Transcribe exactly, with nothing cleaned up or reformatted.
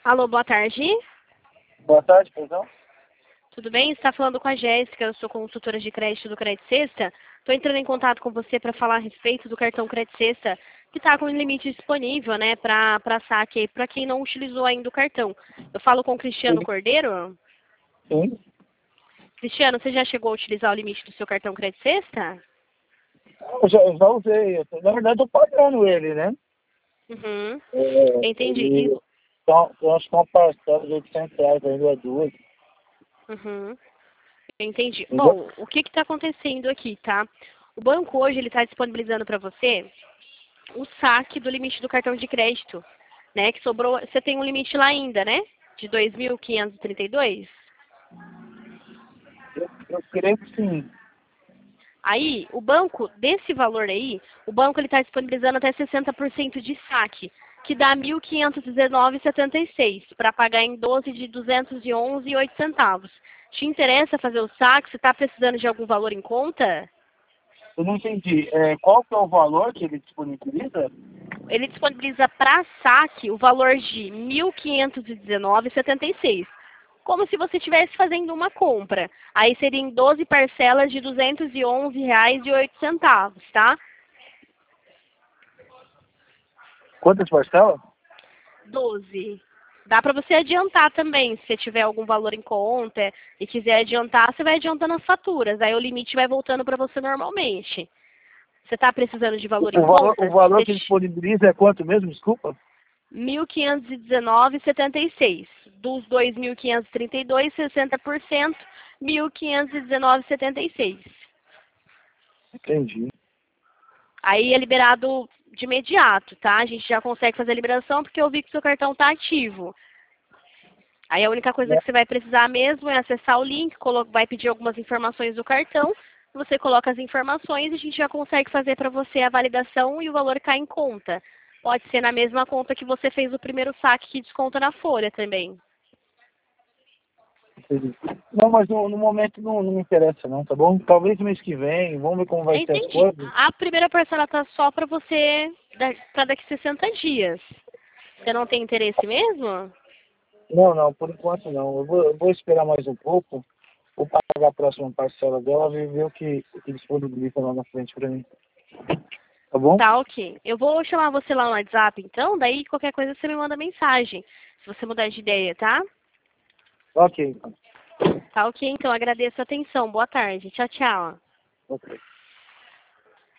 Alô, boa tarde. Boa tarde, perdão. Tudo bem? Você está falando com a Jéssica, eu sou consultora de crédito do Crédito Sexta. Estou entrando em contato com você para falar a respeito do cartão Crédito Sexta, que está com um limite disponível, né, para saque, para quem não utilizou ainda o cartão. Eu falo com o Cristiano Sim. Cordeiro. Sim. Cristiano, você já chegou a utilizar o limite do seu cartão Crédito Sexta? Eu já, eu já usei. Na verdade, eu tô pagando ele, né? Uhum. É, Entendi. ele, E- então, eu acho que é uma parcela de oitocentos reais ainda é duas. Uhum. Entendi. Entendeu? Bom, o que está acontecendo aqui, tá? O banco hoje ele está disponibilizando para você o saque do limite do cartão de crédito, né? Que sobrou, você tem um limite lá ainda, né? De dois mil quinhentos e trinta e dois. Eu, eu creio que sim. Aí, o banco, desse valor aí, o banco ele está disponibilizando até sessenta por cento de saque, que dá mil quinhentos e dezenove vírgula setenta e seis, para pagar em doze de duzentos e onze vírgula oito centavos. Te interessa fazer o saque? Você está precisando de algum valor em conta? Eu não entendi. É, qual que é o valor que ele disponibiliza? Ele disponibiliza para saque o valor de mil quinhentos e dezenove vírgula setenta e seis. Como se você estivesse fazendo uma compra. Aí seriam doze parcelas de duzentos e onze reais e oito centavos, tá? Quantas parcelas? doze. Dá para você adiantar também, se você tiver algum valor em conta e quiser adiantar, você vai adiantando as faturas. Aí o limite vai voltando para você normalmente. Você está precisando de valor em O valor, o conta? valor que ele Deixa- disponibiliza é quanto mesmo? Desculpa. mil quinhentos e dezenove vírgula setenta e seis. Dos dois mil quinhentos e trinta e dois, sessenta por cento, mil quinhentos e dezenove vírgula setenta e seis. Entendi. Aí é liberado de imediato, tá? A gente já consegue fazer a liberação porque eu vi que seu cartão está ativo. Aí a única coisa Né? que você vai precisar mesmo é acessar o link, colo- vai pedir algumas informações do cartão, você coloca as informações e a gente já consegue fazer para você a validação e o valor cai em conta. Pode ser na mesma conta que você fez o primeiro saque que desconta na folha também. Entendi. Não, mas no, no momento não, não me interessa não, tá bom? Talvez mês que vem, vamos ver como vai ser as Entendi. coisas. A primeira parcela tá só para você, para daqui sessenta dias. Você não tem interesse mesmo? Não, não, por enquanto não. Eu vou, eu vou esperar mais um pouco. Vou pagar a próxima parcela dela e ver o que, o que disponibiliza lá na frente para mim. Tá bom? Tá, ok. Eu vou chamar você lá no WhatsApp, então, daí qualquer coisa você me manda mensagem, se você mudar de ideia, tá? Ok, então. Tá, ok, então, agradeço a atenção. Boa tarde. Tchau, tchau. Ok.